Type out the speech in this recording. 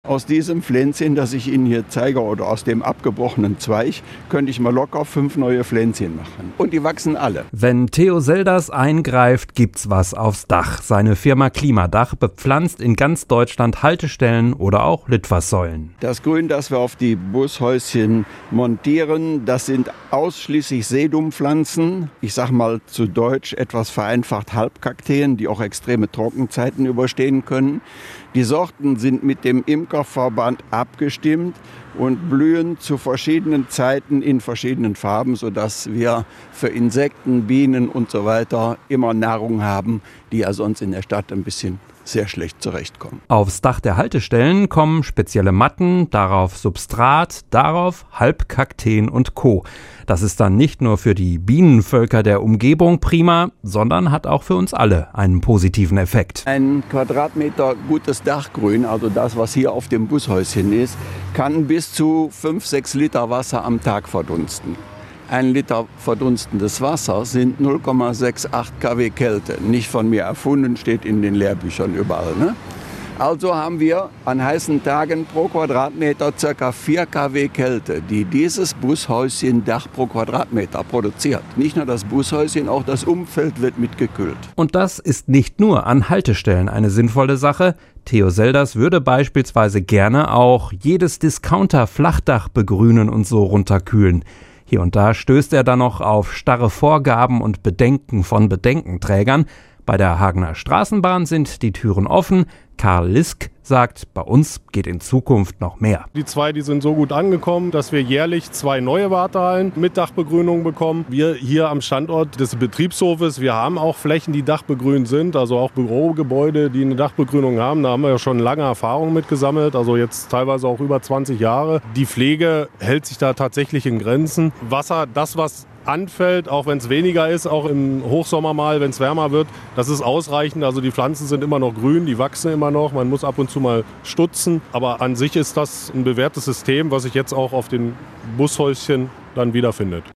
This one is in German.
Aus diesem Pflänzchen, das ich Ihnen hier zeige, oder aus dem abgebrochenen Zweig, könnte ich mal locker 5 neue Pflänzchen machen. Und die wachsen alle. Wenn Theo Selders eingreift, gibt's was aufs Dach. Seine Firma Klimadach bepflanzt in ganz Deutschland Haltestellen oder auch Litfaßsäulen. Das Grün, das wir auf die Bushäuschen montieren, das sind ausschließlich Sedumpflanzen. Ich sag mal zu Deutsch etwas vereinfacht Halbkakteen, die auch extreme Trockenzeiten überstehen können. Die Sorten sind mit dem Imkerverband abgestimmt und blühen zu verschiedenen Zeiten in verschiedenen Farben, sodass wir für Insekten, Bienen und so weiter immer Nahrung haben, die ja sonst in der Stadt ein bisschen sehr schlecht zurechtkommen. Aufs Dach der Haltestellen kommen spezielle Matten, darauf Substrat, darauf Halbkakteen und Co. Das ist dann nicht nur für die Bienenvölker der Umgebung prima, sondern hat auch für uns alle einen positiven Effekt. Ein Quadratmeter gutes Dachgrün, also das, was hier auf dem Bushäuschen ist, kann bis zu 5-6 Liter Wasser am Tag verdunsten. 1 Liter verdunstendes Wasser sind 0,68 kW Kälte. Nicht von mir erfunden, steht in den Lehrbüchern überall. Ne? Also haben wir an heißen Tagen pro Quadratmeter ca. 4 kW Kälte, die dieses Bushäuschen Dach pro Quadratmeter produziert. Nicht nur das Bushäuschen, auch das Umfeld wird mitgekühlt. Und das ist nicht nur an Haltestellen eine sinnvolle Sache. Theo Selders würde beispielsweise gerne auch jedes Discounter-Flachdach begrünen und so runterkühlen. Hier und da stößt er dann noch auf starre Vorgaben und Bedenken von Bedenkenträgern. Bei der Hagener Straßenbahn sind die Türen offen. Karl Lisk sagt, bei uns geht in Zukunft noch mehr. Die 2, die sind so gut angekommen, dass wir jährlich 2 neue Wartehallen mit Dachbegrünung bekommen. Wir hier am Standort des Betriebshofes, wir haben auch Flächen, die dachbegrünt sind, also auch Bürogebäude, die eine Dachbegrünung haben. Da haben wir ja schon lange Erfahrung mit gesammelt, also jetzt teilweise auch über 20 Jahre. Die Pflege hält sich da tatsächlich in Grenzen. Wasser, das was anfällt, auch wenn es weniger ist, auch im Hochsommer mal, wenn es wärmer wird, das ist ausreichend. Also die Pflanzen sind immer noch grün, die wachsen immer noch, man muss ab und zu mal stutzen. Aber an sich ist das ein bewährtes System, was sich jetzt auch auf den Bushäuschen dann wiederfindet.